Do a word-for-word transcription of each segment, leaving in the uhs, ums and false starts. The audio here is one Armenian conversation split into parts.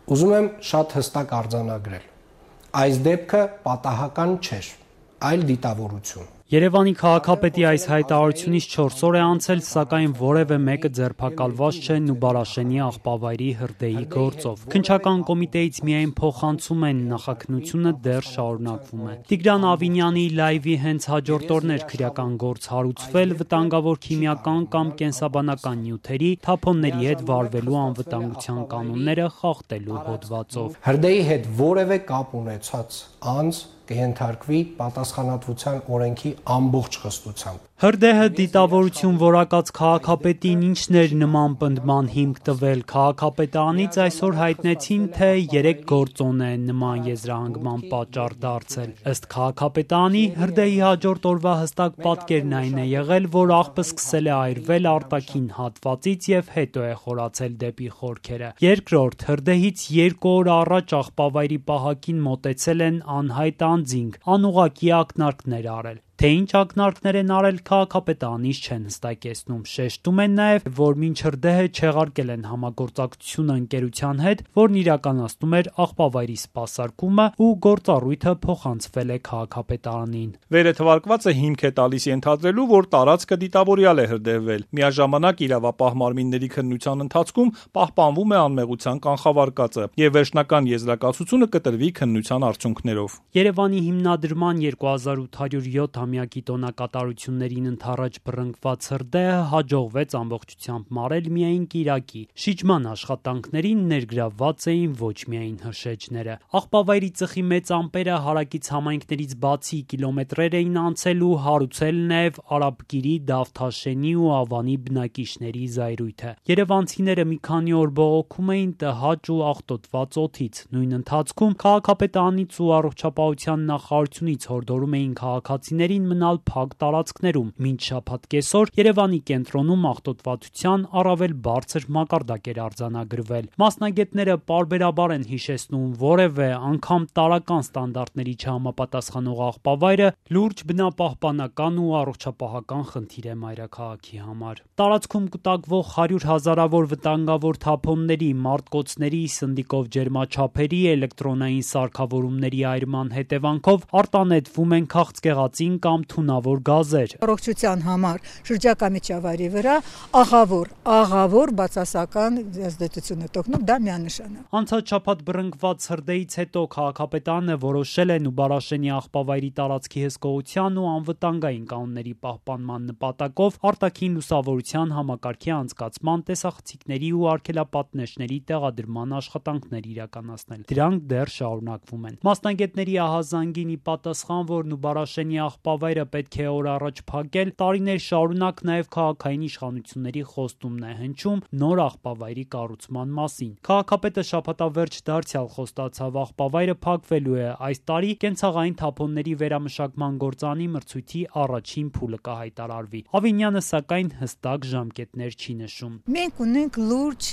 Ուզում եմ շատ հստակ արձանագրել. այս դեպքը պատահական չէր, այլ դիտավորություն։ Երևանի քաղաքապետի այս հայտարարությունից չորս օր է անցել, սակայն որևէ մեկը ձերբակալված չէ Նուբարաշենի աղբավայրի հրդեհի գործով։ Քննչական կոմիտեից միայն փոխանցում են, նախաքննությունը դեռ շարունակվում է։ Տիգրան Ավինյանի լայվի հենց հաջորդ օրն էր քրեական գործ հարուցվել վտանգավոր քիմիական կամ կենսաբանական նյութերի, թափոնների հետ վարվելու անվտանգության կանոնները խախտելու հոդվածով։ Հրդեհի հետ որևէ կապ ունեցած անձ կենթարկվի պատասխանատվության օրենքի ամբողջ խստությամբ։ Հրդեհը դիտավորություն որակած քաղաքապետին ինչն էր նման պնդման հիմք տվել։ Քաղաքապետարանից այսօր հայտնեցին, թե երեք գործոն է նման եզրահանգման պատճառ դարձել։ Ըստ քաղաքապետարանի, հրդեհի հաջորդ օրվա հստակ պատկերն այն է եղել, որ աղբը սկսել է այրվել արտաքին հատվածից եւ հետո է խորացել դեպի խորքերը։ Երկրորդ, հրդեհից երկու օր առաջ աղբավայրի պահակին մոտեցել են անհայտ անձինք, անուղղակի ակնարկներ արել։ Թե ինչ ակնարկներ են արել, քաղաքապետարանից չեն հստակեցնում։ Շեշտում են նաև, որ մինչ հրդեհը չեղարկել են համագործակցությունը ընկերության հետ, որն իրականացնում էր աղբավայրի սպասարկումը ու գործառույթը փոխանցվել է քաղաքապետարանին։ Վերը թվարկվածը հիմք է տալիս ենթադրելու, որ տարածքը դիտավորյալ է հրդեհվել։ Միաժամանակ իրավապահ մարմինների քննության ընթացքում պահպանվում է անմեղության կանխավարկածը եւ վերջնական եզրակացությունը կտրվի քննության արդյունքներով։ Երևանի հիմնադրման երկու հազար ութ հարյուր յոթ ամյակի տոնակատարություններին ընթառաջ բռնկված հրդեհը հաջողվեց ամբողջությամբ մարել միայն կիրակի։ Շիճման աշխատանքներին ներգրավված էին ոչ միայն հրշեջները։ Աղբավայրի ծխի մեծ ամպերը հարակից համայնքներից բացի կիլոմետրեր էին անցել ու հարուցել նաև Արաբգիրի, Դավթաշենի ու Ավանի բնակիչների զայրույթը։ Երևանցիները մի քանի օր բողոքում էին տհաճ ու աղտոտված օդից։ Նույն ընթացքում քաղաքապետարանից ու առողջապահության նախարարությունից հորդորում էին քաղաքացիներին մնալ փակ տարածքներում։ Մինչ շաբաթ կեսօր Երևանի կենտրոնում աղտոտվածության առավել բարձր մակարդակ էր արձանագրվել։ Մասնագետները պարբերաբար են հիշեցնում, որևէ անգամ տարրական ստանդարտների չհամապատասխանող աղբավայրը լուրջ բնապահպանական ու առողջապահական խնդիր է մայրաքաղաքի համար։ Տարածքում կուտակվող հարյուր հազարավոր վտանգավոր թափոնների, մարտկոցների, սնդիկով ջերմաչափերի, էլեկտրոնային սարքավորումների այրման հետևանքով արտանետվում են քաղցկեղածին կամ թունավոր գազեր։ Առողջության համար շրջակա միջավայրի վրա աղավոր, աղավոր բացասական ազդեցություն է տոկնում, դա միանշան է։ Անցած շաբաթ բռնկված հրդեհից հետո քաղաքապետարանը որոշել է Նուբարաշենի աղբավայրի տարածքի հսկողության ու անվտանգային կանոնների պահպանման նպատակով արտաքին լուսավորության համակարգի անցկացման, տեսախցիկների ու արգելապատնեշների տեղադրման աշխատանքներ իրականացնել։ Դրանք դեռ շարունակվում են։ Մասնագետների ահազանգին ի պատասխան, որ Նուբարաշենի աղբավայրը պետք է օր առաջ փակել, տարիներ շարունակ նաև քաղաքային իշխանությունների խոստումն է հնչում նոր աղբավայրի կառուցման մասին։ Քաղաքապետը շաբաթավերջ դարձյալ խոստացավ աղբավայրը փակվելու է այս տարի կենցաղային թափոնների վերամշակման գործանի մրցույթի առաջին փուլը կհայտարարվի։ Ավինյանը սակայն հստակ ժամկետներ չի նշում։ Մենք ունենք լուրջ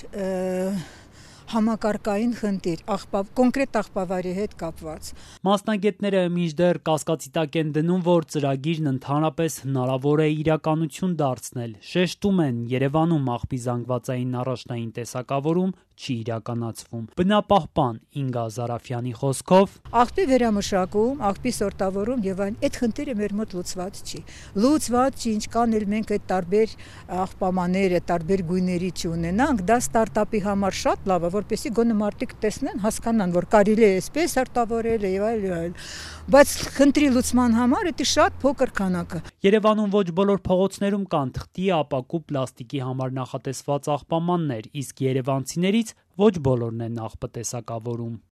համակարգային խնդիր, աղբավ, կոնկրետ աղբավայրի հետ կապված։ Մասնագետները մինչդեռ կասկածի տակ են դնում, որ ծրագիրն ընդհանրապես հնարավոր է իրականություն դարձնել։ Շեշտում են, Երևանում աղբի զանգվածային առաջնային տեսակավորում չի իրականացվում։ Բնապահպան Ինգա Զարաֆյանի խոսքով աղբի վերամշակում, աղբի սորտավորում եւ այն այդ խնդիրը մեր մոտ լուծված չի։ Լուծված չի, ինչ կան էլ մենք այդ տարբեր աղբամաները, տարբեր գույների չունենանք, դա ստարտափի համար շատ լավ է, որպեսզի գոնե մարդիկ տեսնեն, հասկանան, որ կարելի է այսպես արտավորել եւ այլ եւ այլ։ Բայց խնդրի լուծման համար դա շատ փոքր քանակը։ Երևանում ոչ բոլոր փողոցներում կան թղթի, ապակու, պլաստիկի համար նախատեսված աղբամաններ, իսկ երևանցիներից ոչ բոլորն են աղբը տեսակավորում։